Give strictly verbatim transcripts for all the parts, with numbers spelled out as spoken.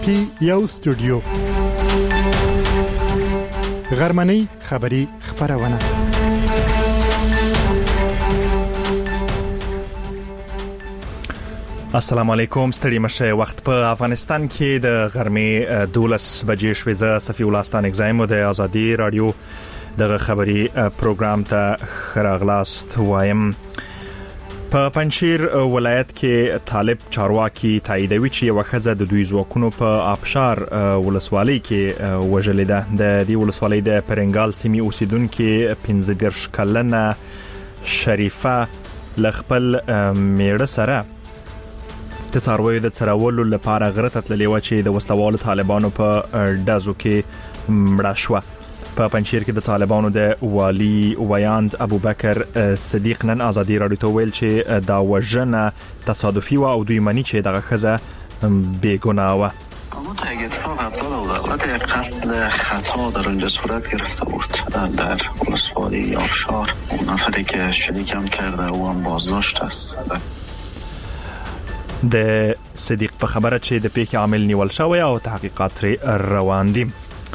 کې یو استودیو غرمنۍ خبری خبرونه السلام علیکم ستړي مشه وخت په افغانستان کې د غرمې دولس بجې شوې زه صفی الله ستان اگزایم د ازادي رادیو دغه خبری پروګرام ته خراغلاست وایم. په پنځیر ولایت کې طالب چارواکي تاییدوي چې یو ښځه د دوی ځواکونو په آبشار ولسوالۍ کې وژلې ده. د دې ولسوالۍ د پرنګال سیمې اوسیدونکو پنځه دېرش کلنه شریفه لخپل میړه سره د څارویو د څرولو لپاره غره ته تللې و چې د وسلوالو طالبانو په ډزو کې مړه شوه. په پنځیر کې د طالبانو د والی ویاند ابوبکر صدیق نن ازادي رادیو ته ویل چې دا وژنه تصادفي و او دوی مانی چې دغه ښځه بیگناه و. اما تا اتفاق افتاده بود البته یک قتل خطا در اونجا صورت گرفته بود در ولسوالی آبشار. اون نفری که شلیکم کرده او هم بازداشت است. د صدیق په خبره چې د پیښې عامل نیول شوی او تحقیقات روان دي.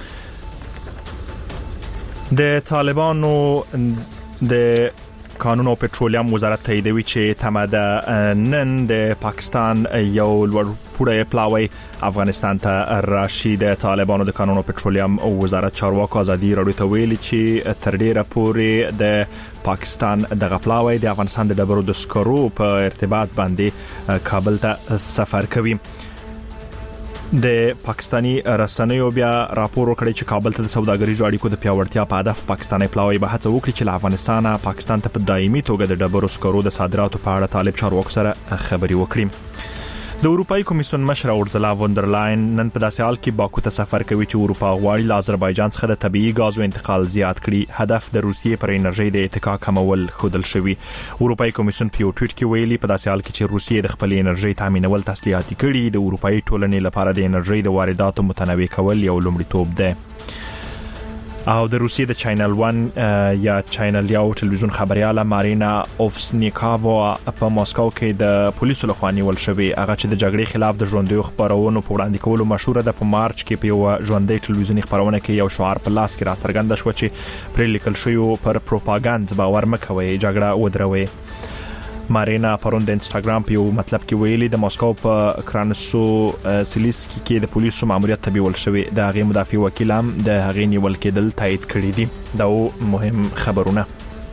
د طالبانو د قانون او پټرولیم وزارت تاییدوي چې تمه ده نن د پاکستان یو لوړپوړی پلاوی افغانستان ته راشي. د طالبانو د قانون او پټرولیم وزارت چارواکو ازادي رادیو ته ویلي چې تر ډیره پورې د پاکستان دغه پلاوی د افغانستان د ډبرو د سکرو په ارتباط باندې کابل ته سفر کوي. د پاکستانی رسنیو بیا راپور وکړی چې کابل ته د سوداګریزو اړیکو د پیاوړتیا په هدف پاکستاني پلاوی به هڅه وکړي چې له افغانستان پاکستان ته په دایمي توګه د ډبرو سکرو د صادراتو په اړه طالب چارواکو سره خبري وکړي. د اروپאי کمیسیون مشر اورزلا وندرلاین نن په داسې حال کې باکو ته سفر کوي چې اروپا غواړي له آذربایجان څخه د طبيعي غازو انتقال زیات کړي. هدف د روسیې پر انرژي د اتکا کمول خودل شوی. اروپאי کمیسیون په یو ټویټ کې ویلي په داسې حال کې چې روسیې د خپل انرژي تامینول تسلیحاتي کړي د اروپאי ټولنې لپاره د انرژي د وارداتو متنوع کول یو لومړیتوب ده. او د روسیې د چینل ون یا چینل یو ټلویزیون خبرياله مارینا اوفسنیکاوا په ماسکو کې د پولیسو لخوا نیول شوی. هغه چې د جګړې خلاف د ژوندۍ خبرونو په وړاندې کولو مشهور ده. په مارچ کې په یو ژوندۍ ټلویزیوني خبرونه کې یو شعار په لاس کې راڅرګند شو چې پر لیکل شوی پر پروپاګاند باور مکوئ، جګړه ودروي. مارینا پرون د انستګرام په یو مطلب کې ویلي د ماسکو په کرانسو سلیسکی کې د پولیسو ماموریت تبیول شوی. د هغې مدافع وکیل هم د هغې نیول کېدل تایید کړی دي. دا مهم خبرونه.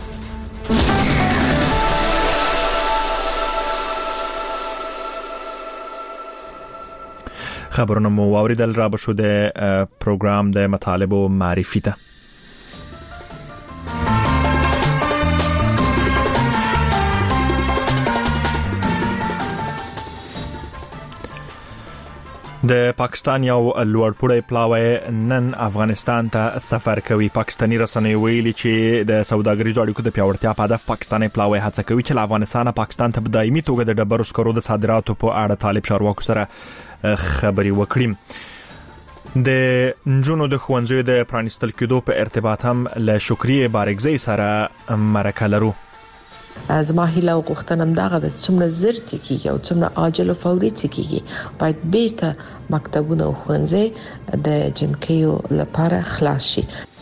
خبرونه مو واوریدل. را به شو د پروګرام د مطالبو معرفي ته. د پاکستان یو لوړپوړی پلاوی نن افغانستان ته سفر کوي. پاکستانی رسنیو ویلي چې د سوداګریزو اړیکو د پیاوړتیا په هدف پاکستاني پلاوی هڅه کوي چې له افغانستان پاکستان ته په دایمي توګه د ډبرو سکرو د صادراتو په اړه طالب چارواکو سره خبري وکړي. د نجونو د ښوونځیو د پرانیستل کېدو په ارتباط هم له شکریه بارګزی سره مرکه لرو. زما هیله او غوښتنه هم دغه د څومره زر څه کیږي او څومره عاجل او فوري څه کیږي باید بیرته مکتبونه او ښوونځي د جنکیو لپاره خلاص شي.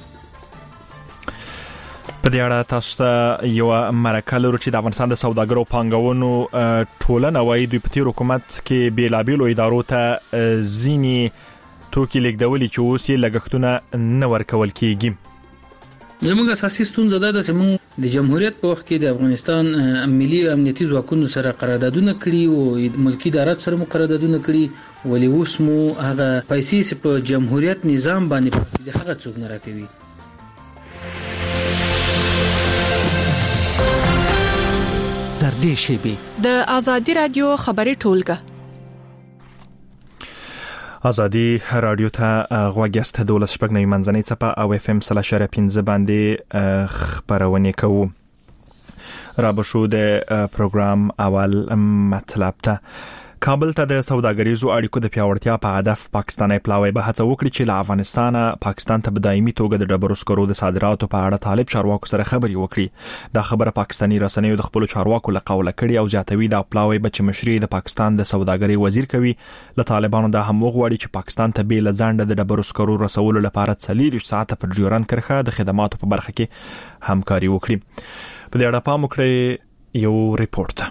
په دې اړه تاسو ته یو مرکه لرو چې د افغانستان د سوداګرو پانګونو ټولنه وايي دوی په تیر حکومت کې بیلابیلو ادارو ته ځینی توکي لیږدولي چې اوس یې لګښتونه نه ورکول کیږي. زموږ اساسي ستونزه ده چې موږ د جمهوریت په وخت کې د افغانستان ملي امنیتي ځواکونو سره قراردادونه کړي او ملکی ادارات سره مو قراردادونه کړي، ولې اوس مو هغه پیسې په جمهوریت نظام باندې د هغه څوک نه راکوي. در دې شیبه د ازادي رادیو خبري ټولګه ازادي رادیو ته غوږیاست. دولس شپږ نوي منځنۍ څپه او اف ام سلا شره پنځه باندې خبرونه کوو. را به شو د پروګرام اول مطلب ته. کابل ته د سوداګریزو اړیکو د پیاوړتیا په هدف پاکستاني پلاوی به هڅه وکړي چې له افغانستانه پاکستان ته په دایمي توګه د ډبرو سکرو د صادراتو په اړه طالب چارواکو سره خبري وکړي. دا خبره پاکستاني رسنیو د خپل چارواکو له قوله کړي او زیاتوي دا پلاوی به چې مشري د پاکستان د سوداګرۍ وزیر کوي. له طالبانو دا هم وغواړي چې پاکستان ته به لزانډه د ډبرو سکرو رسولو لپاره څلور ساعته پر ډیورن کرخه د خدماتو په برخه کې همکاري وکړي. په دې اړه پام وکړئ یو ریپورت.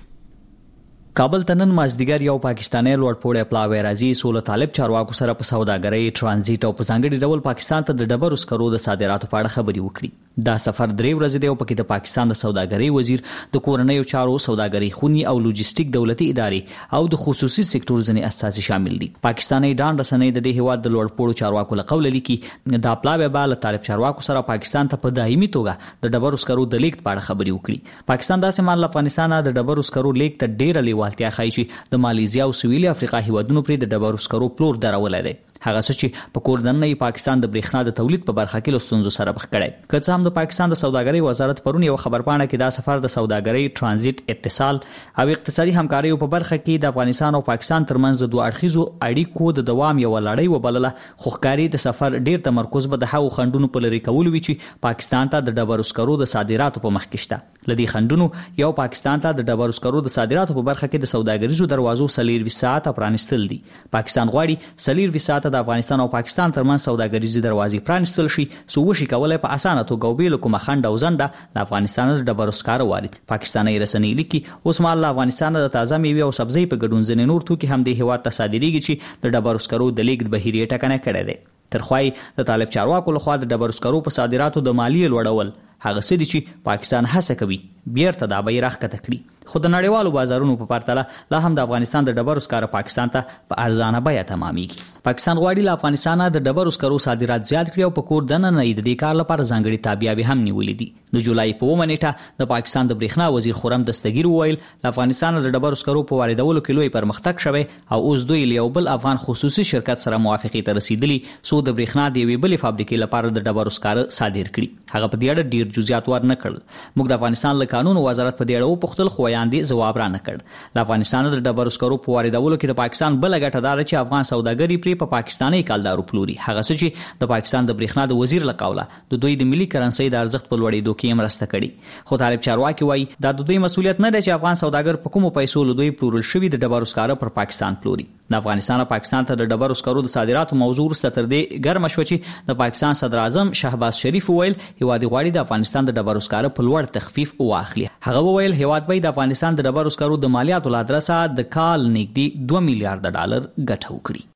کابل ته نن مازدیګر یو پاکستاني لوړپوړی پلاوی راځي سول طالب چارواکو سره په سوداګرۍ ترانزیت او په ځانګړي ډول پاکستان ته د ډبرو سکرو د صادراتو په اړه خبري وکړي. دا سفر درې ورځې دی او پکې د پاکستان د سوداګرۍ وزیر د کورنیو چارو سوداګرۍ خونی او لوجستیک دولتي ادارې او د خصوصي سکتور ځنې اساسي شامل دي. پاکستاني ډان رسنۍ د دې هیواد د لوړپوړو چارواکو له قوله لیکي دا پلاوی به له طالب چارواکو سره پاکستان ته په دایمي توګه د ډبرو سکرو د لیږد په اړه خبري وکړي. پاکستان داسې مال افغانستان د ډبرو سکرو لیږد ته ډېره لیوالتیا ښایي چې د مالیزیا او سویلي افریقا هیوادونو پر د ډبرو سکرو پلور درولای دی. هغه څه چې په کوردنۍ پاکستان د برېښنا د تولید په برخه کې له ستونزو سره مخ کړي. که څه هم د پاکستان د سوداګرۍ وزارت پرون یو خبرپاڼه کې دا سفر د سوداګرۍ ترانزیت اتصال او اقتصادي همکارۍ په برخه کې د افغانستان او پاکستان ترمنځ د دوه اړخیزو اړیکو د دوام یو لړۍ وبلله. خو ښکاري د سفر ډیر تمرکز به د هغو خندونو په لري کولو وي چې پاکستان ته د ډبرو سکرو د صادراتو په مخ کې شته. لدی خندونو یو پاکستان ته د ډبرو سکرو د صادراتو په برخه کې د سوداګریزو دروازو سلیر وسات پرانستل دي. پاکستان غواړي سلیر وسات د افغانستان او پاکستان ترمن سوداګریزي دروازې پرانستل شي سو وشي کولای په اسانه توګه وبېل کوم خند او زنده د افغانستان د ډبرو سکرو وارد. پاکستاني رسنۍ لیکي اوس مال له افغانستان د تازه میوه او سبزی په ګډون ځنې نور توکي هم د هیواد ته صادریږي چې د ډبرو سکرو د لیږد بهیرې ټکنه کړي دي. ترخوای د طالب چارواکو لخوا د ډبرو سکرو په صادراتو د مالیې لوړول هغه څه دي چې پاکستان هڅه کوي بیرته د بیرغ کته کړي. خو د نړیوالو بازارونو په پرتله لا هم د افغانستان د ډبرو سکرو پاکستان ته په ارزانه بیه تمامېږي. پاکستان غواړي له افغانستان د ډبرو سکرو صادرات زیات کړي او په کور دننه د دې کار لپاره ځانګړي تابعیت هم نیولې دي. د جولای په اومه نیټه د پاکستان د برېښنا وزیر خورم دستګیر وویل له افغانستان د ډبرو سکرو په واردولو کې لوی پرمختګ شوی او اوس دوی له یو بل افغان خصوصي شرکت سره موافقه ته رسیدلی سو د برېښنا د یوې بلې فابریکې لپاره د ډبرو سکرو صادر کړي. هغه په دې اړه ډیر جزئیات ورنه کړل. موږ د افغانستان له قانون وزارت په دې اړه وپوښتل خو یاندې ځواب را نه کړ. له افغانستان د ډبرو سکرو په واردولو کې د پاکستان بل ګټه دار چې افغان سوداګری پرې په پاکستاني کالدارو پلوري. هغه څه چې د پاکستان د برېښنا د وزیر له قوله د دوی د ملي کرنسي د ارزښت په لوړېدو کې مرسته کړي. خو طالب چارواکي وایي دا د دوی مسولیت نه دی چې افغان سوداګر په کومو پیسو له دوی پلورل شوي د ډبرو سکرو پر پاکستان پلوري. د افغانستان او پاکستان ته د ډبرو سکرو د صادراتو موضوع وروسته تر دې ګرمه شوه چې د پاکستان صدر اعظم شهباز شریف وویل هیواد غواړي د افغانستان د ډبرو سکرو په لوړ تخفیف واخلي. هغه وویل هیواد به د افغانستان د ډبرو سکرو د مالیاتو له ادرسه د کال نږدې دوه میلیارډ ډالر ګټه وکړي.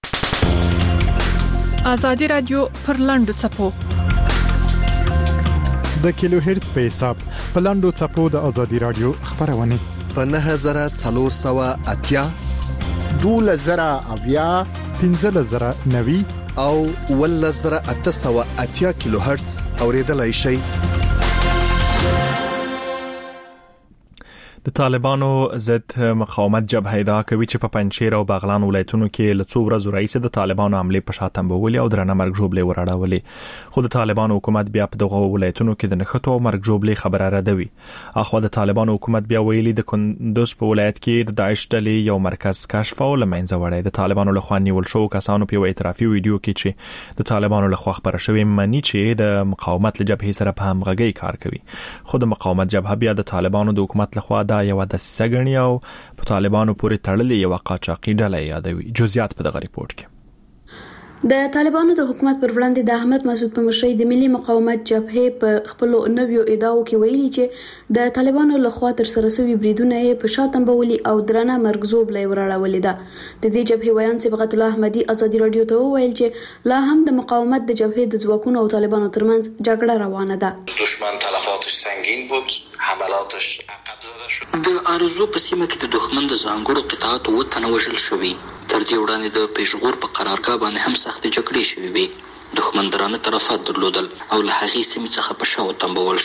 آزادي رادیو پر لاندو چپو د کیلو هرتز په حساب په لاندو چپو د آزادي رادیو خبرونه په نه زره څلور سوه اتیا دوله زره اویا پنځه زره نوي او ول زره اته سوه اتیا کیلو هرتز اوریدلای شي. د طالبانو ضد مقاومت جبهه ادعا کوي چې په پنجشیر او بغلان ولایتونو کې له څو ورځو راهیسې د طالبانو حمله په شا تنبولې او درنه مرګ ژوبلې وراړولې. خو د طالبانو حکومت بیا په دغه ولایتونو کې د نښتو او مرګ ژوبلې خبره ردوي. اخو د طالبانو حکومت بیا ویلي د کندوز په ولایت کې د داعش ډلې یو مرکز کشف او لمنځه وړی. د طالبانو لخوا نیول شو کسانو په اعترافي ویډیو کې چې د طالبانو لخوا خبره شوې مني چې د مقاومت لجبهې سره په همغږي کار کوي. خو د مقاومت جبهه بیا د طالبانو د حکومت لخوا دا یو د سګنی او په طالبانو پورې تړلې یو قاچاقي ډله یادوي. جزئیات په دغه ریپورت کې. د طالبانو د حکومت پر وړاندې د احمد مسعود په مشرۍ د ملي مقاومت جبهې په خپل نویو ادعاو کې ویلي چې د طالبانو لخوا تر سره شوی بریدونه په شا تنبولي او درنه مرګ ژوبلې وراړولې ده. د دې جبهې ویان صبغت الله احمدي آزادي رادیو ته وویل چې لا هم د مقاومت د جبهې د ځواکونو او طالبانو ترمنځ جګړه روانه ده. دشمن تلفاتش سنگین بود، حملاتش عقب زده شد. د ارزو په سیمه کې د دښمن د ځانګړو قطعاتو وتنه وژل شوي. تر دې وړاندې د پېښور په قرارګاه باندې هم سخت جګړې شوې وې. دښمن درانه طرفات درلودل او له هغې سیمې څخه په شا وتنبول شو.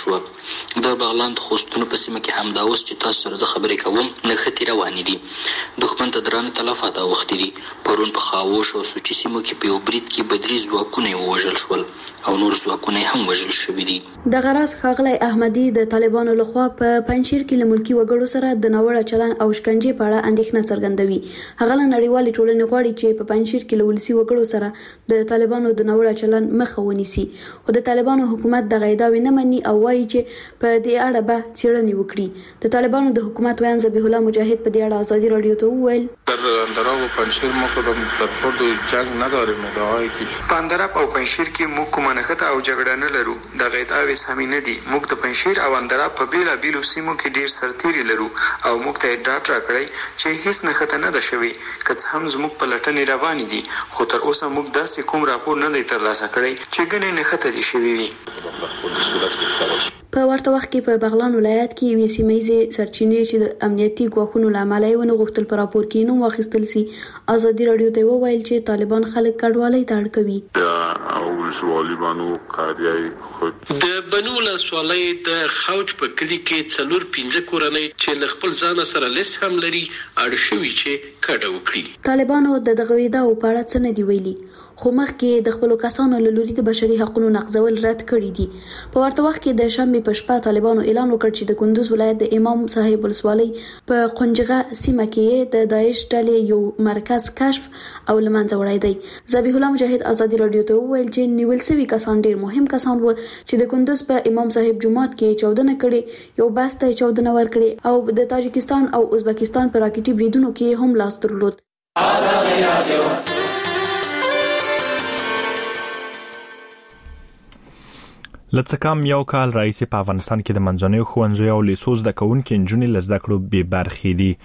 د بغلان د خوستونو په سیمه کې همدا اوس چې تاسو سره زه خبرې کوم نښتې روانې دي. دښمن ته درانه تلفات اوښتي دي. پرون په خاووش او سوچي سیمو کې په یو برید کې بدري ځواکونه یې ووژل شول او نور ځواکونه هم وژل شوي دي. د غراس ښاغلی احمدي د طالبانو لخوا په پنجشیر کې له ملکي وګړو سره د ناوړه چلن او شکنجې په اړه اندېښنه څرګندوي. هغه له نړیوالې ټولنې غواړي چې په پنجشیر کې له ولسي وګړو سره د طالبانو د ناوړه چلن مخه ونیسي. خو د طالبانو حکومت دغه ادعاوې نه مني او وایي چې په دې اړه به څېړنې وکړي. د طالبانو د حکومت ویان ذبیح الله مجاهد په دې اړه ازادي رادیو ته وویل: در اندراب و پنجشیر ما خودم در خود جنگ نداریم. ادعای که په اندراب او پنجشیر کې موږ کومه نښته او جګړه نه لرو. دغه ادعاوې سمې نه دي. موږ د پنجشیر او اندراب په بیلابیلو سیمو کې ډېر سرتېري لرو او موږ ته یې ډاډ راکړی چې هیڅ نښته نه ده شوې. که څه هم زموږ په لټنې روانې دي، خو تر اوسه موږ داسې کوم راپور نه دی ترلاسه کړی چې ګنې نښته دې شوې وي. په ورته وخت کې په بغلان ولایت کې یوې سیمه ییزې سرچینې چې د امنیتي ګواښونو له امله یې ونه غوښتل په راپور کې نوم واخیستل سي، ازادي رادیو ته وویل چې طالبان خلک کډوالۍ ته اړ کوي. د بنو ولسوالۍ د خوج په کلي کې څلور پنځه کورنۍ چې له خپل ځان سره لیس هم لري اړ شوي چې کډه وکړي. طالبانو د دغه ادعاو په اړه څه نه دی ویلي، خو مخکې د خپلو کسانو له لوري د بشري حقوقو نقضول رد کړي دي. په ورته وخت کې د شنبې په شپه طالبانو اعلان وکړ چې د کندوز ولایت د امام صاحب ولسوالۍ په قنجغه سیمه کې د داعش ډلې یو مرکز کشف او له منځه وړی دی. ذبیح الله مجاهد ازادي رادیو ته وویل چې نیول شوي کسان ډېر مهم کسان وو چې د کندوز په امام صاحب جومات کې چاودنه کړې، یو بس ته چاودنه ورکړې او د تاجکستان او ازبکستان په راکټي بریدونو کې هم لاس درلود. ازادي رادیو لڅ کم یو کال راځي په افغانستان کې د منځنیو ښوونځیو او لیسو زده کوونکي نجونې له زده کړو بې برخې دي.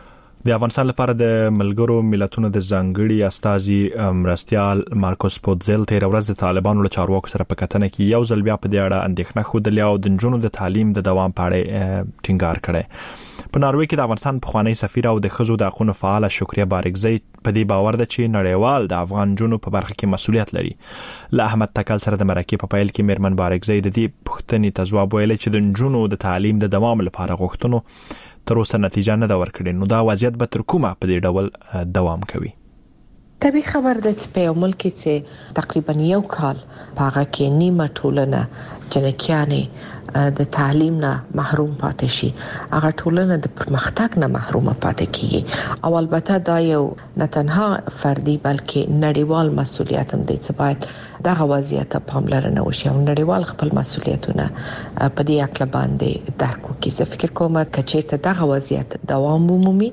د افغانستان لپاره د ملګرو ملتونو د ځانګړي استازي مرستیال مارکوس پوتزل تېره ورځ د طالبانو له چارواکو سره په کتنه کې یو ځل بیا په دې اړه اندېښنه ښودلې او د نجونو د تعلیم د دوام په اړه ټینګار کړی. په ناروې کې د افغانستان پخوانی سفیر او د ښځو د حقوقو فعال شکریه بارکزی په دې باور ده چې نړیوال د افغان نجونو په برخه کې مسؤلیت لري. له احمد تکل سره د مرکې په پیل کې میرمن بارکزی د دې پوښتنې ته ځواب ویلی چې د نجونو د تعلیم د دوام لپاره غوښتنو تر اوسه نتیجه نه ده ورکړې، نو دا وضعیت به تر کومه په دې ډول دوام کوي؟ طبیعي خبر ده چې په یو ملک کې تقریبا یو کال په هغه کې نیمه ټولنه جنکیانې د تعلیم نه محروم پاتې شي، هغه ټولنه د پرمختګ نه محروم پاتې کیږي. او البته دا یو نه تنها فردي بلکې نړیوال مسؤلیت هم دی چې باید دغه وضعیت ته پاملرنه وشي او نړیوال خپل مسؤلیتونه په دې اړه باندې درک وکړي. زه فکر کوم چې چیرته دغه وضعیت دوام ومومي،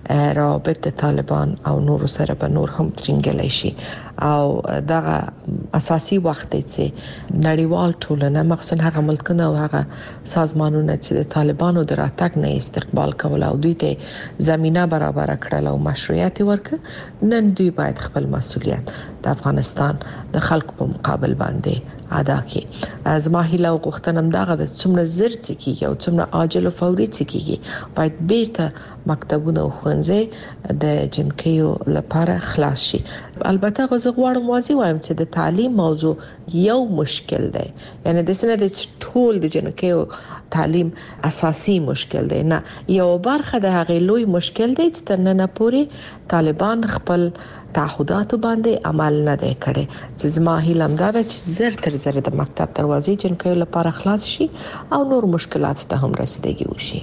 روابط د طالبان او نور سره به نور هم ترنګلی شي او دغه اساسي وخت دی چې نړیوال ټولنه مخصوصا هغه ملکونه او هغه سازمانونه چې د طالبانو د راتګ نه استقبال کول او دوی ته زمينه برابر کړل او مشروعیت ورکړ، نن دوی باید خپل مسؤلیت د افغانستان د خلکو په مقابل باندې ادا کړي. زما هیله او غوښتنه هم دغه د څومره زر چې کیږي او څومره عاجل او فوري چې کیږي باید بیرته مکتبونه او ښوونځي د جنکیو لپاره خلاص شي. البته غوښه غواړم واضح وایم چې د تعلیم موضوع یو مشکل دی، یعنی د سینه د ټول د جنکیو تعلیم اساسي مشکل دی، نه یو برخه د هغه لوی مشکل دی چې تر نن پورې طالبان خپل تعهدات باندې عمل نه دی کړی. چې زما هیله هم دا ده چې زر تر زر د مکتب دروازې جنکیو لپاره خلاص شي او نور مشکلات ته هم رسیدګي وشي.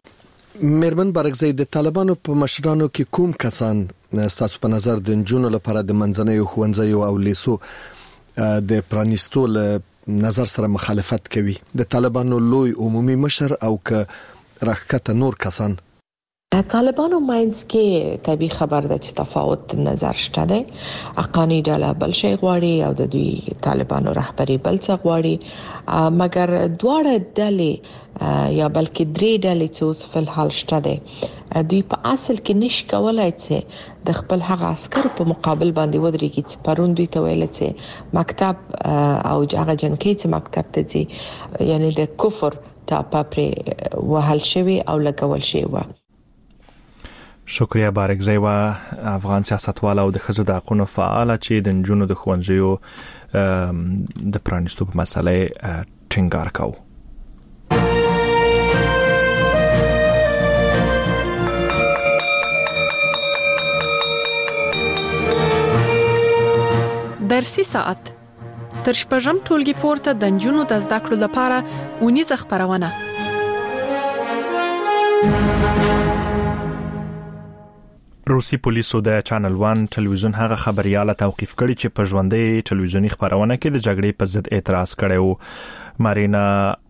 میرمن بارکزی، د طالبانو په مشرانو کې کوم کسان ستاسو په نظر د نجونو لپاره د منځنیو ښوونځیو او لیسو د پرانیستو له نظر سره مخالفت کوي؟ د طالبانو لوی عمومي مشر او که راښکته نور کسان؟ طالبانو ماینز کې طبیعي خبر ده چې تفاوت نظر شته دی. اقانی ډله بل شي غواړي او د دوی طالبانو رهبری بل څه غواړي، مګر دواړه ډلې یا بلکې درې ډلې چې اوس په حال شته دی دوی په اصل کې نشي کولای چې د خپل هغه عسكر په مقابل باندې ودرېږي چې پرون دوی ته ویل چې مکتب او هغه جنکي چې مکتب ته ځي یعنی د کفر ټاپه پر وهل شوی او لګول شوی. شکریه بارکزی و افغان سیاستوال او د ښځو د حقوقو فعال چې د نجونو د ښوونځیو د پرانیستو په مسله ټینګار کاوه. فارسی ساعت تر شپږم ټولګي پورته د نجونو د زده کړو لپاره اونیزه خبرونه. روسي پولیسو د چینل ون ټلویزیون هغه خبرياله توقيف کړی چې په ژوندۍ ټلویزیونی خبرونه کې د جګړې په ضد اعتراض کړی و. مارینا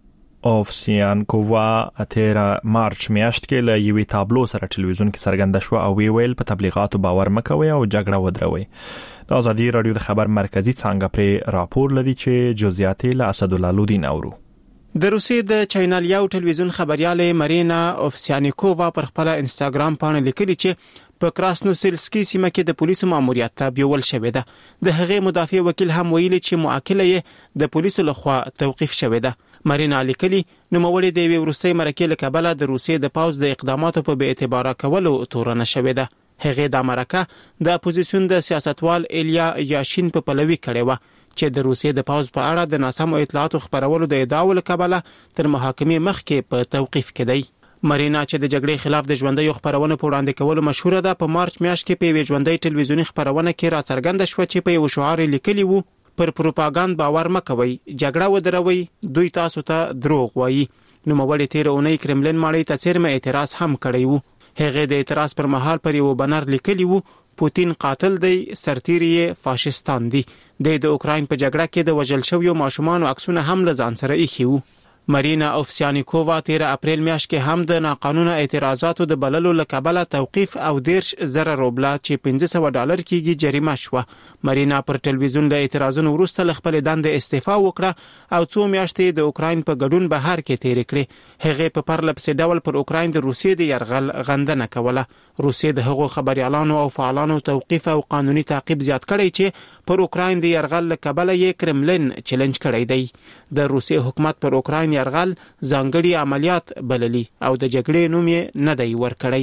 اوفسیانکووا اتیر مارچ میاشت کې له یوې تابلو سره ټلویزیون کې څرګنده شو او وی ویل په تبلیغاتو باور مکوي او جګړه ودروي. د آزادي رادیو د خبر مرکزی څنګه پر راپور لري چې جزئیات له اسد الله لودین اورو. د روسي د چینل یو ټلویزیون خبرياله مارینا اوفسیانکووا پر خپل انستګرام باندې لیکلي چې په کراسنوسلسکي سیمه کې د پولیسو ماموریت ته بیول شوې ده. د هغې مدافع وکیل هم ویلي چې معاکله یې د پولیسو لخوا توقيف شوې ده. مارینا لیکلي نوموړي د وی روسي مرکه له کبله د روسي د پاوز د اقداماتو په بې اعتباره کولو تورنه شوې ده. هغه د مرکه د اپوزیسیون د سیاستوال ایلیا یاشین په پلوي کړي و چې د روسي د پاوز په اړه د ناسمو اطلاعاتو خبرولو د ادعاو له کبله تر محاکمې مخکې په توقيف کړي. مارینا چې د جګړې خلاف د ژوندۍ خبرونه په وړاندې کولو مشهور ده په مارچ میاشت کې په ژوندۍ ټلویزیونی خبرونه کې را څرګنده شو چې په یو شعار لیکلی وو پر پروپاګاندا باور مکوئ، جګړه ودروي، دوی تاسو ته دروغ وایي. نو موږ تیر اونۍ کرملین ماړی ته چیرمه اعتراض هم کړی وو. هغه د اعتراض پر مهال پر یو بنر لیکلی وو پوتین قاتل دی، سرتیری فاشستان دی. د اوکراین په جګړه کې د وژل شویو ماشومان او عکسونه هم لزان سره ایښي وو. مارینا اوفسیانکووا تیر اپریل میاشت کې هم د ناقانونه اعتراضاتو د بللو لکبله توقيف او دیرش زره روبلا چې پنځه سوه ډالر کېږي جریمه شوه. مارینا پر ټلویزیون د اعتراضونو وروسته خپل دند استعفا وکړه او څو میاشتې د اوکراین په ګډون بهر کې تیر کړې. هغه په پرلپسې ډول پر اوکراین د روسیې د يرغل غندنه کوله. روسیې د هغو خبريالانو او فعالانو توقيف او قانوني تعقیب زیات کړی چې پر اوکراین د يرغل لکبله یې کرملین چیلنج کړی دی. د روسیې حکومت پر اوکراین يرغل ځانګړي عملیات بللي او د جګړې نوم یې نه دی ورکړی.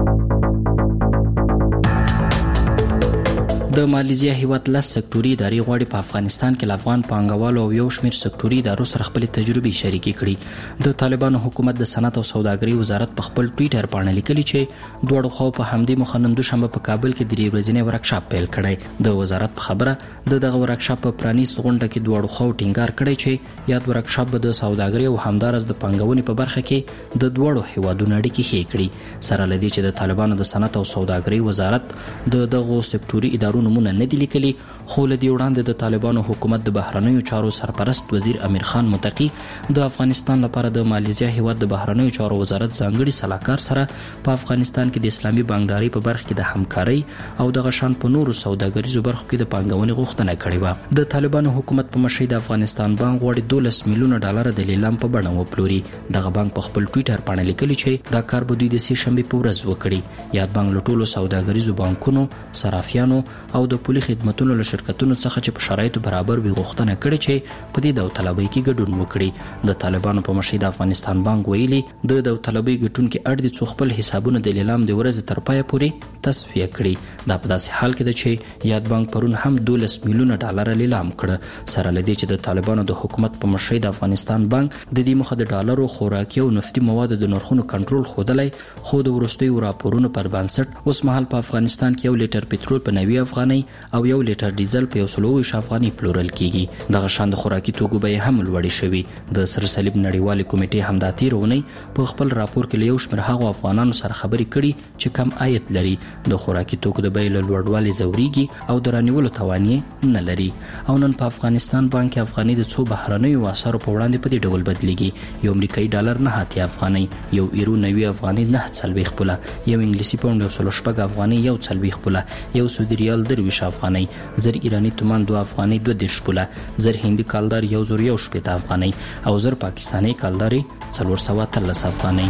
د مالیزیا هیواد لاس سکتوري ادارې غواړي په افغانستان کې افغان پانګوالو او یو شمېر سکتوري ادارو سره خپل تجربې شریکې کړي. د طالبانو حکومت د صنعت او سوداګرۍ وزارت په خپل ټویټر باندې لیکلي چې دوه خو په همدې مخ نن دوشنبه په کابل کې درې ورځې ورکشاپ پیل کړی. د وزارت په خبره د دغه ورکشاپ په پرانیست غونډه کې دوه خو ټینګار کړی چې یاد ورکشاپ به د سوداګرۍ او همدارس د پانګونې په برخه کې د دوه هیوادونو اړیکې ښې کړي. سره لدی چې د طالبانو د صنعت او سوداګرۍ وزارت د دغه سکتوري ادارو نمونه نه دي لیکلي، خو لدی وړاندې د طالبانو حکومت د بهرنیو چارو سرپرست وزیر امیر خان متقی د افغانستان لپاره د مالیزیا هیواد د بهرنیو چارو وزارت ځانګړي صلاحکار سره په افغانستان کې د اسلامي بانکداري په برخه کې د همکارۍ او د غشان په نورو سوداګریزو برخو کې د پانګونې غوښتنه کړې و. د طالبانو حکومت په مشرۍ د افغانستان بانک غواړي دولس میلیونه ډالر د لیلام په بڼه وپلوري. دغه بانک په خپل ټویټر باندې لیکلي چې دا کار به دوی د سې شنبې په ورځ وکړي. یاد بانک له ټولو سوداګریزو بانکونو، صرافیانو او د پولي خدماتو له شرکتونو څخه چې په شرایطو برابر وي غوښتنه کړې چې په دې داوطلبۍ کې ګډون وکړي. د طالبانو په مشرۍ د افغانستان بانک ویلي د داوطلبۍ ګټونکو اړ دي څو خپل حسابونه د لیلام د ورځې تر پایه پورې تصفیه کړي. دا په داسې حال کې ده چې یاد بانک پرون هم دولس میلیونه ډالر لیلام کړ. سره لدی چې د طالبانو د حکومت په مشرۍ د افغانستان بانک د دې مخه د ډالرو خوراکي او نفتي موادو د نرخونو کنټرول خودلای، خو د وروستیو راپورونو پر بنسټ اوس مهال په افغانستان کې یو لیټر پټرول په نوي افغاني او یو لیټر ډیزل په یو سل او ویشت افغاني پلورل کیږي. دغه شان د خوراکي توکو بیې هم لوړې شوې. د سر صلیب نړیوالې کمیټې هم د تیرونی په خپل راپور کې یو شمېر هغو افغانانو سره خبرې کړي چې کم عاید لري، د خوراکي توکو د بیې له لوړوالي ځوريږي او د رانیولو توان نه لري. او نن په افغانستان باندې افغاني د څو بهرنیو اسعارو په وړاندې په دې ډول بدلیږي. یو امریکایي ډالر نه هاتي افغاني، یو ایرو نوي افغاني نه څلويخ پوله، یو انګلیسي پاوند یو سل شپږ افغاني یو څلويخ پوله، یو سعودي ریال درویش افغاني، زر ایرانی تومان دو افغاني دو دیرش پوله، زر هندي کالدار یو زر یو شپېته افغاني او زر پاکستاني کالداري څلور سوه اتلس افغاني.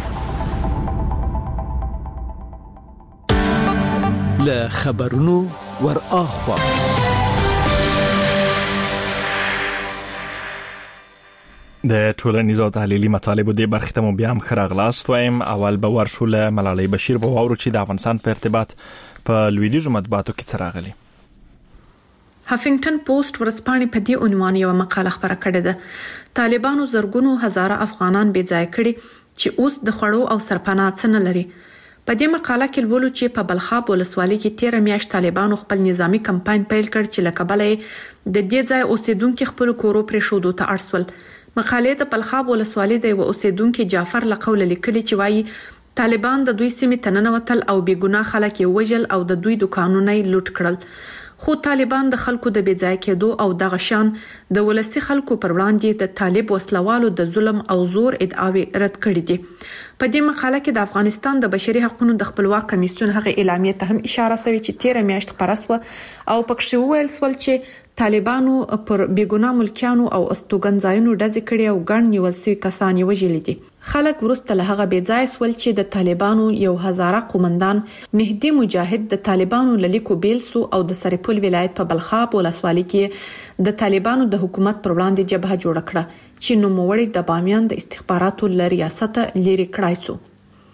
له خبرونو ور اخوا د ټولنیزو تحلیلي مطالبو د برخه ته مو بیا هم خراغلاست وایم. اول به ورشو له ملالۍ بشیر په واورو چې د افغانستان په ارتباط په لویدیځو مطبوعاتو کې څه راغلي. هافینګټن پوسټ ورځپاڼې په دې عنوان یو مقاله خبره کړې ده: طالبانو زرګونو هزاره افغانان بې ځای کړي چې اوس د خړو او سرپناه څه نه لري. په دې مقاله کې لولو چې په بلخاب ولسوالۍ کې تیر میاشت طالبانو خپل نظامی کمپاین پیل کړ چې لکبلې د دې ځای اوسیدونکو خپل کورو پرې شودو ته اړسول. مقالې د بلخاب ولسوالۍ د اوسیدونکو جعفر لقول لیکلي چې وایي طالبان د دوی سیمې تننوتل او بیګناه خلک یې وژل او د دوی دکانونه لوټ کړل. خو طالبان د خلکو د بېځای کېدو او دغه شان د ولسی خلکو پر وړاندې د طالب وسلوالو د ظلم او زور ادعاوې رد کړې دي. په دې مقاله کې د افغانستان د بشري حقوقو د خپلواک کمیسیون هغه اعلامیه ته هم اشاره شوې چې تیر میاشت پرسوه او پکښې وویل سول چې طالبانو پر بیګناه ملکیانو او استوګنځایونو ډزې کړې او ګڼ نیول شوي کسان یې وژلي دي. خلک ورسته له هغه بېځای سول چې د طالبانو یو هزاره قومندان مهدي مجاهد د طالبانو للیکو بیل سو او د سرپل ولایت په بلخاب ولسوالۍ کې د طالبانو د حکومت پر وړاندې جبهه جوړ کړه چې نوموړی د بامیان د استخباراتو ل ریاست لري کړای سو.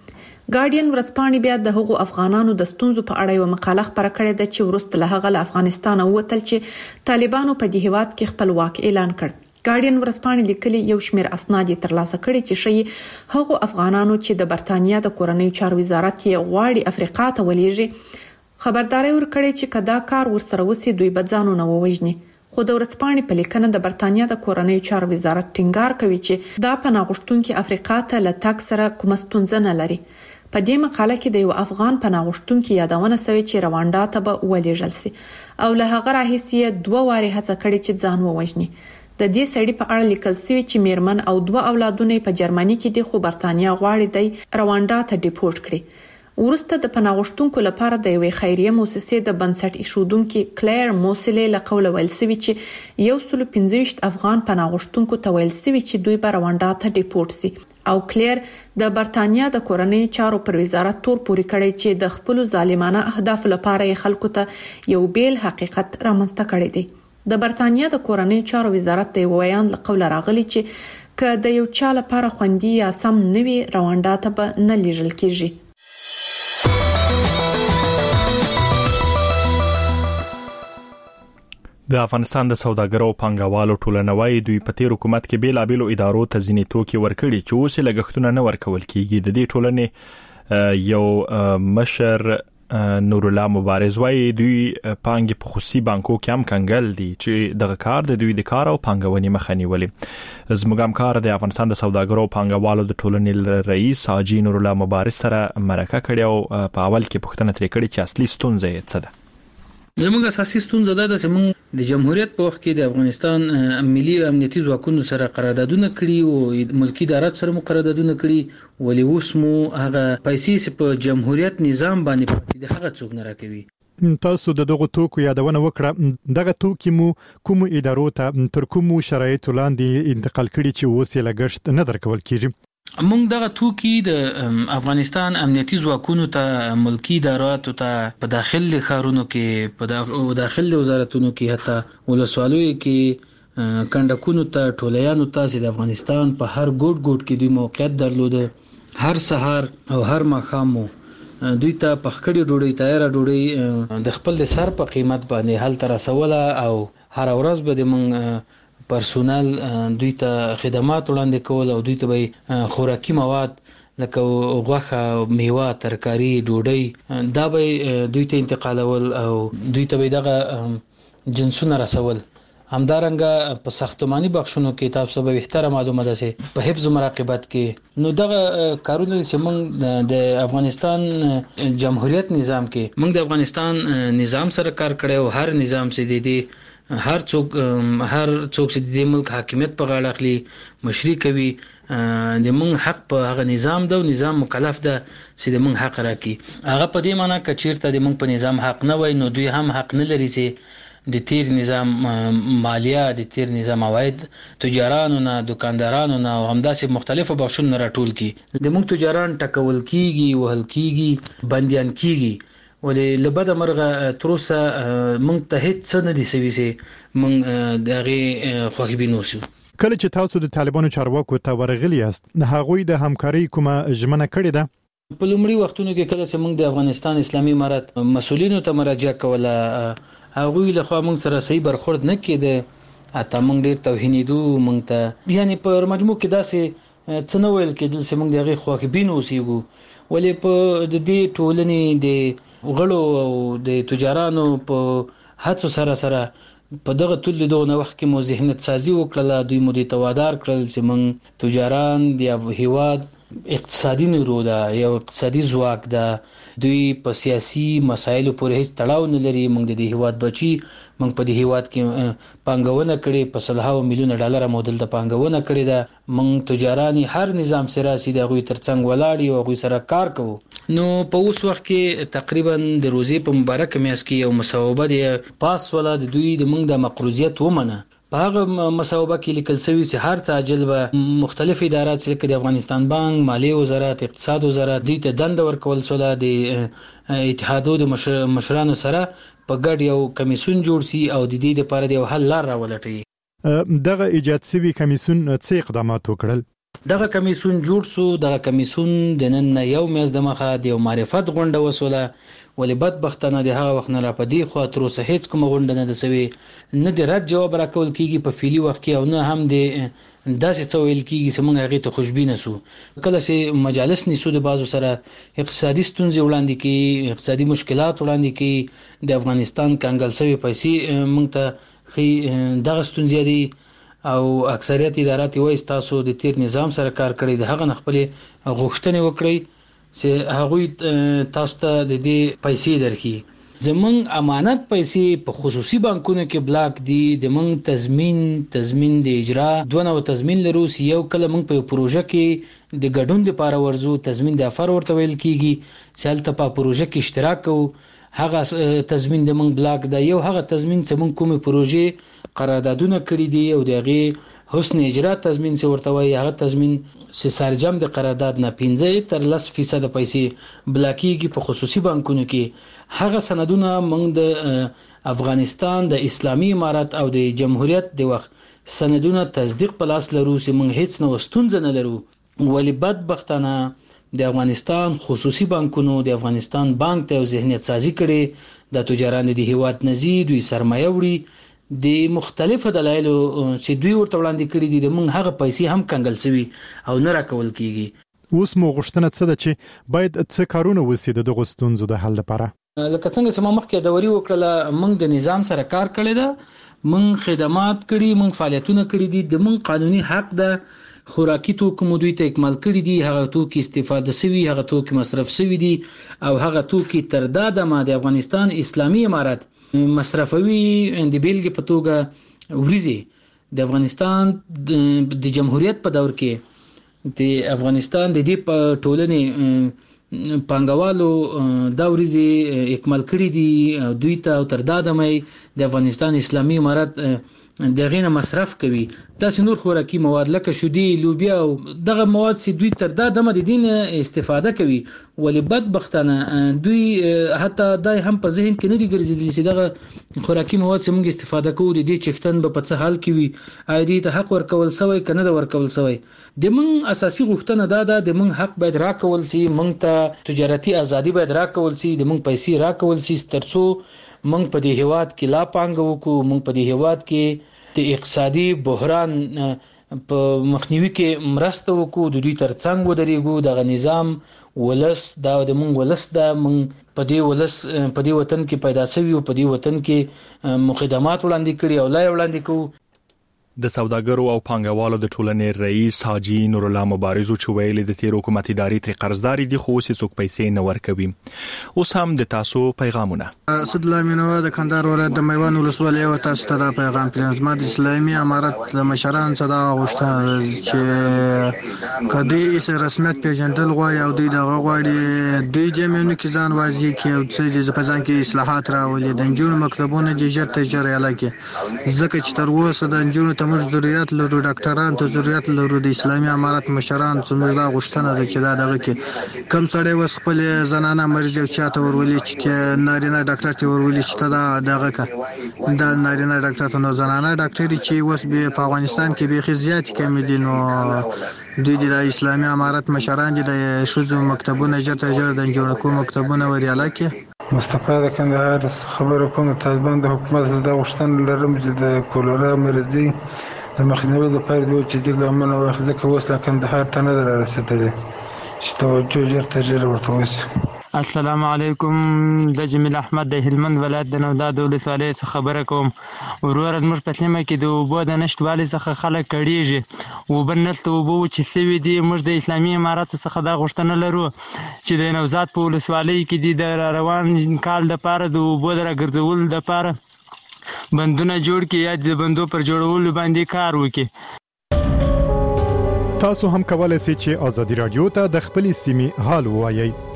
ګارډین ورځپاڼې بیا د هغو افغانانو د ستونزو په اړه یو مقاله خبره کړې ده چې ورسته له هغه له افغانستان ووتل چې طالبانو په دې هیواد کې خپلواک اعلان کړ. ګارډین ورځپاڼې لیکلي یو شمېر اسناد یې ترلاسه کړي چې شي هغو افغانانو چې د برتانیا د کورنیو چارو وزارت یې غواړي افریقا ته ولېږي خبرداري ورکړي چې کدا کار ورسره وسی دوی به ځانونه ووژني. خو د ورځپاڼې په لیکنه د برتانیا د کورنیو چارو وزارت ټینګار کوي چې دا پناه غوښتونکي افریقا ته له تګ سره کومه ستونزه نه لري. په دې مقاله کې د یو افغان پناه غوښتونکي یادونه شوې چې رواندا ته به ولېږل شي او له هغه راهیسې دوه واره هڅه کړې چې ځان ووژني. د دې سړي په اړه لیکل شوی چې میرمن او دوه اولادونه په جرمني کې دي خو برتانیا غواړي د رواندا ته ډیپورټ کړي. ورسته د پناه غوښتونکو لپاره د یوې خیریه مؤسسې د بنسټ ایښودونکو کلیر موسلې له قوله ویل شوی چې یو سل پنځه ویشت افغان پناه غوښتونکو ته ویل شوی چې دوی به رواندا ته ډیپورټ شي او کلیر د برتانیا د کورنیو چارو پر وزارت تور پوري کړی چې د خپل ظالمانه اهداف لپاره خلکو ته یو بیل حقیقت رامنځته کړی دی. د برتانیا د کورنیو چارو وزارت ته ویان له قوله راغلی چې که د یو چا لپاره خوندي یا سم نوي رواندا ته به نه لیږل کیږي. د افغانستان د سوداګرو پانګوالو ټولنه وايي دوی په تیر حکومت کې بیلابېلو ادارو ته ځینې توکي ورکړي چې اوس لګښتونه نه ورکول کیږي. د دې ټولنې یو مشر نور الله مبارز وايي دوی پانګې په خصوصي بانکو کې هم کنګل دي چې دغه کار د دوی د کار او پانګونې مخه نیولې. زموږ همکار د افغانستان د سوداګرو پانګوالو د ټولنې رئیس حاجی نور الله مبارز سره مرکه کړې او په اول کې پوښتنه ترې کړې چې اصلي ستونزه یې څه ده. زموږ اساسي ستونزه دا ده چې موږ د جمهوریت په وخت کې د افغانستان ملي امنیتي ځواکونو سره قراردادونه کړي او ملکی ادارات سره مو قراردادونه کړي ولې اوس مو هغه پیسې په جمهوریت نظام باندې پاتې دي هغه څوک نه راکوي. تاسو د دغه توکو یادونه وکړه دغه توکي مو کوم ادارو ته تر کوم شرایط لاندې انتقال کړي چې اوس یې لګښت نه درکول کیږي. موږ دغه توکي د افغانستان امنیتي ځواکونو ته ملکی اداراتو ته په داخل ښارونو کې په داخل وزارتونو کې حتی ولسوالیو کې کندکونو ته ټولیانو ته چې د افغانستان په هر ګوټ ګوټ کې د موقعیت درلوده هر سهار او هر ماښام دوی ته پخکړی ډوډۍ تیار ډوډۍ د خپل د سر په قیمت باندې حل تر رسوله او هر ورځ به د موږ پرسونل دوی ته خدمات وړاندې کول او دوی ته به خوراکي مواد لکه غوښه میوه ترکاری ډوډۍ دا به دوی ته انتقالول او دوی ته به دغه جنسونه رسول. همدارنګه په ساختماني بخښونو کې تاسو به بهتره معلومه ده چې په حفظ مراقبت کې نو دغه کارونه چې موږ د افغانستان جمهوریت نظام کې موږ د افغانستان نظام سره کار کړی او هر نظام چې دی هر څوک هر څوک چې د ملک حاکمیت په غاړه اخلي مشري کوي د موږ حق په هغه نظام ده او نظام مکلف ده چې د موږ حق راکړي. هغه په دې معنی چې چیرته د موږ په نظام حق نه وای نو دوی هم حق نه لري چې د تیر نظام مالیه د تیر نظام عواید تجارانو نه دکاندارانو نه او همداسې مختلفو بخښونو راټول کی. د موږ تجاران ټکول کیږي وهل کیږي بنديان کیږي ولې لبد مرغه تروسه موږ ته هیڅ څه نه دي سوي چې موږ دغه خوښبینو شو. کله چې تاسو د طالبانو چارواکو ته ورغلی یاست د هغوی د همکاري کومه ژمنه کړې ده؟ په لومړي وختونو کې کله چې موږ د افغانستان اسلامي امارت مسؤلینو ته مراجعه کوله هغوی له خوا موږ سره صحیح برخورد نه کېده اته موږ ډیر توهینیدو موږ ته یعنی په مجموع کې داسې څه نه ویل کېدل چې موږ دغه خوښبین اوسېږو ولې په د دې ټولنې د غړو او د تجارانو په هڅو سره سره په دغه تل دغه وخت کې مو ذهنیت سازي وکړه، دوی مو د توادار کړل چې موږ تجاران د هیواد اقتصادي نیرو ده، یو اقتصادي ځواک ده، دوی په سیاسي مسایلو پورې هیڅ تړاو نه لري. موږ د دې هیواد بچي، موږ په دې هیواد کې پانګونه کړې، په سلهاو میلیونه ډالر مو دلته پانګونه کړې ده. موږ تجاران هر نظام سیاسي د غوي ترڅنګ ولاړ یو، غوي سره کار کوو. نو په اوس وخت کې تقریبا د روزي په مبارک میاس کې یو مصوبه دی پاس ولا د دوی د موږ د مقروضیت ومنه. په هغه مصوبه کې لیکل شوی چې هر څه اجل به مختلف ادارات لکه د افغانستان بانک، مالیه وزارت، اقتصاد وزارت دوی ته دند ورکول سوله د اتحادو د مشرانو سره په ګډ یو کمیسون جوړ شي او د دې لپاره د حل لار راولټي. دغه ایجاد شوی کمیسون څه اقدامات وکړل؟ دغه کمیسون جوړ شو. دغه کمیسون د نن یو میاشت د مخه د معرفت غونډه وسوله، ولې بدبختانه د هغه وخت نه را پدې خو تر اوسه هیڅ کوم غونډه نه ده سوي، نه د رد جواب راکول کیږي په فعلی وخت کې، او نه هم د داسې څه ویل کیږي چې موږ هغه ته خوشبینه سو. کله چې مجالس نسو د بازو سره اقتصادي ستونزې وړاندې کی، اقتصادي مشکلات وړاندې کی، د افغانستان کانګل سوي پیسې موږ ته خي دغه ستونزې دي او اکثریت ادارات وایي تاسو د تیر نظام سره کار کړی، د هغه خپل غوښتنې وکړي چې هغه تاسو ته د دې پیسې درکړي. زمونږ امانت پیسې په خصوصي بانکونو کې بلاک دي، د مونږ تضمین تضمین د اجرا دونه او تضمین لرو. یو کله مونږ په پروژه کې د ګډون لپاره ورزو، تضمین د افر ورته ویل کیږي چې هلته په پروژه کې اشتراک کوو، هغه تضمین د مونږ بلاک ده. یو هغه تضمین چې مونږ کومه پروژه قراردادونه کړی دي او دغه حسن اجرا تضمین څه ورته وایي، هغه تضمین چې سرجم د قرارداد نه پنځه تر لس فیصد پیسې بلاکیږي په خصوصي بانکونو کې. هغه سندونه موږ د افغانستان د اسلامي امارت او د جمهوریت د وخت سندونه تصدیق په لاس لرو چې موږ هیڅ نو ستونزه نه لرو. ولې بدبختانه د افغانستان خصوصي بانکونو د افغانستان بانک ته ذهنیت سازي کړي، د تجاران د هیواد نزي دوی سرمایه وړي د مختلفو دلایلو چې دوی ورته وړاندې کړي دي، د موږ هغه پیسې هم کنګل شوي او نه راکول کیږي. اوس مو غوښتنه څه ده چې باید څه کارونه وشي د دغه ستونزو د حل لپاره؟ لکه څنګه چې ما مخکې د وری وکړه، موږ د نظام سره کار کړی ده، موږ خدمات کړي، موږ فعالیتونه کړي دي، د موږ قانوني حق ده. خوراکي توکو مو دوی ته اکمال کړي دي، هغه توکي استفاده شوي، هغه توکي مصرف شوي دي او هغه توکي تر دا دمه د افغانستان اسلامي امارت مصرفوي. د بیلګې په توګه وریځي د افغانستان د جمهوریت په دور کې د افغانستان د دې په ټولنې پانګوالو دا وریځي اکمال کړي دي دوی ته، او تر دا دمه د افغانستان اسلامي امارت دغه نه مصرف کوي. تاسو نور خوراکي مواد لکه شودي، لوبیا او دغه مواد چې دوی تر دا دمه د دین استفاده کوي، ولې بدبختانه دوی حتی دای هم په ذهن کې نه دي ګرځېدلي چې دغه خوراکي مواد چې موږ استفاده کوو د دې چختن به په څه حال کې وي، آیا دې ته حق ورکول سوی کنه د ورکول سوی. د موږ اساسي غوښتنه دا ده د موږ حق باید راکول سي، موږ ته تجارتي ازادي باید راکول سي، د موږ پیسې راکول سي ترڅو موږ په دې هیواد کې لا پانګه وکړو، موږ په دې هیواد کې د اقتصادي بحران په مخنیوي کې مرسته وکړو، د دوی ترڅنګ ودرېږو. دغه نظام ولس دا د موږ ولس دا موږ په دې ولس په دې وطن کې پیدا شوی او په دې وطن کې مقدمات وړاندې کړي او لا وړاندې کوو. د سوداګرو او پانګوالو د ټولنې رئیس حاجی نور الله مبارزو چې ویلي د تیر حکومت ادارې تر قرضداري دي خو اوس څوک پیسې نه ورکوي. اوس هم د تاسو پیغامونه. اسد الله مینو د کندهار ولایت د میوان ولسوالۍ او تاسو ته د پیغام پرېږدم. د اسلامي امارت د مشران صدا غوښتنه چې کدی اس رسمیت پیژندل غواړي او دوی دغه غواړي دوی جمعونه کې ځان واځي کې او چې په ځان کې اصلاحات راولي، د جنونو مکتبونه د جرت تجربه لکه ځکه چې تر اوسه د جنونو موږ ضرورت لرو، ډاکټران ته ضرورت لرو. د اسلامي امارت مشران زموږ دا غوښتنه ده چې دا دغه کې کم سړی وس خپل زنانه مریض او چاته ورولي چې نارینه ډاکټر ته ورولي چې دا دغه کا دا نارینه ډاکټر ته نو زنانه ډاکټري چې وس په افغانستان کې به زیات کم دي. نو دوی د اسلامي امارت مشران د شوزو مکتبونه جته جوړ د جوړکو مکتبونه وریاله کې مصطفی د کندهار خبرو کوم. طالبان د حکومت د غوښتنې لرم چې د کولرا مرضی د مخنیوي لپاره دوی چې د ګامونه واخلي، ځکه اوس د کندهار ته نه رسېدلي. چې توجه ژر تر ژره ورته وشي. السلام علیکم، د جمیل احمد د هلمند ولایت د نوداد ولسوالۍ څخه خبره کوم. وروره زموږ په سیمه کې د اوبو د نشتوالي څخه خلک کړیږي، اوبه نشته، اوبه وچې سوي دي. موږ د اسلامي اماراتو څخه دا غوښتنه لرو چې د نوزاد په ولسوالۍ کې دي د روان کال دپاره د اوبو د راګرځولو دپاره بندونه جوړ کړي یا د بندو پر جوړولو باندې کار وکړي. تاسو هم کولای شئ چې ازادي رادیو ته د خپلې سیمې حال ووایئ.